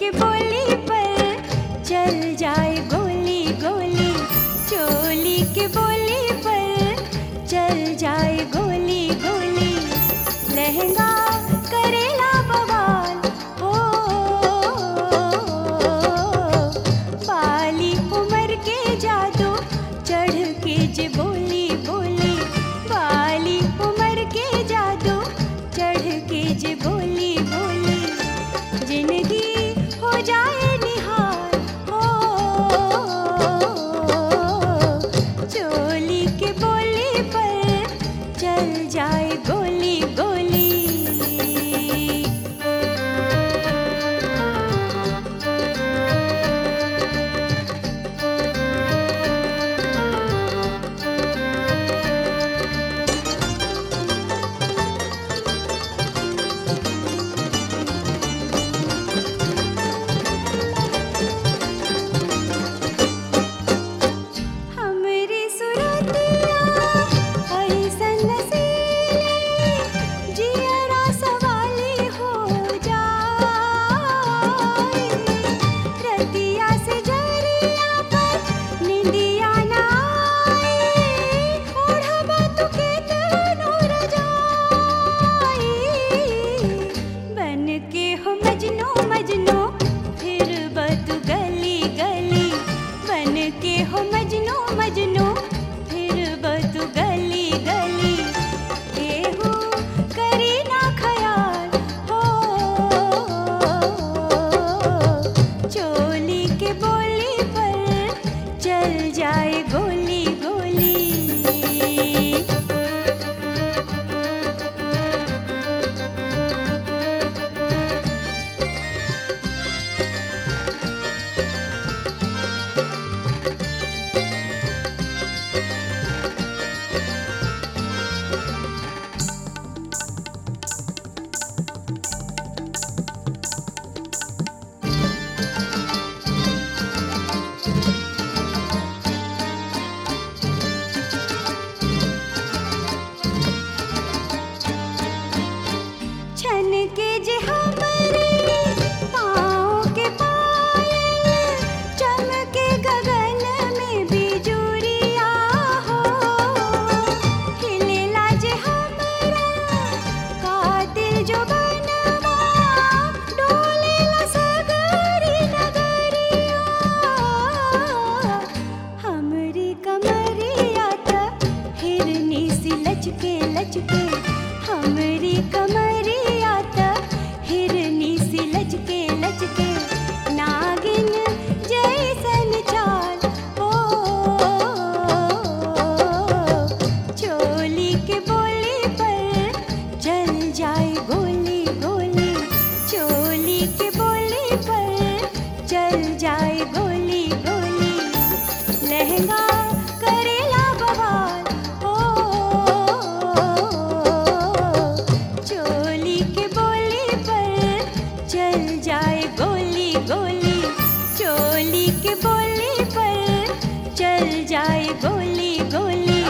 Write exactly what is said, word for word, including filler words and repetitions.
के बोली पर चल जाए गोली गोली, चोली के बोली पर चल जाए गोली गोली। लहंगा करेला बवाल हो, बाली उमर के जादू चढ़ के जे बोली बोली, बाली उमर के जादू चढ़ के जे बोली बोली। जिंदगी हो जाए निहार हो, चोली के बोली पर चल जाए गोली गोली। हमरी सुरतिया ऐसन नसीली, जियरा सवाली हो जाए। रतिया से जरिया पर निंदिया ना आए, ओढ़बा तू केतनो रजाई। बन के हो मजनू मजनू फिर बतू गली गली, बन के हो मजनू मजनू फिर बतू गली गली। केहू करी ना ख्याल हो, चोली के बोली पर चल जाए गोली गोली। छन के जे हमरे पाँव के पायल, चमके गगन में बिजुरिया हो। हिलेला जे हमरा कातिल जो बनवा, डोलेला सगरी नगरिया। हमरी कमरिया त हिरनी सी लचके लचके, हमरी कमरिया त हिरनी सी लचके लचके। नागिन जैसन चाल हो, चोली के बोली पर चल जाए गोली गोली, चोली के बोली पर चल जाए गोली गोली। लहंगा करेला बवाल हो, चोली के बोली पर चल जाए गोली गोली, चोली के बोली पर चल जाए गोली गोली।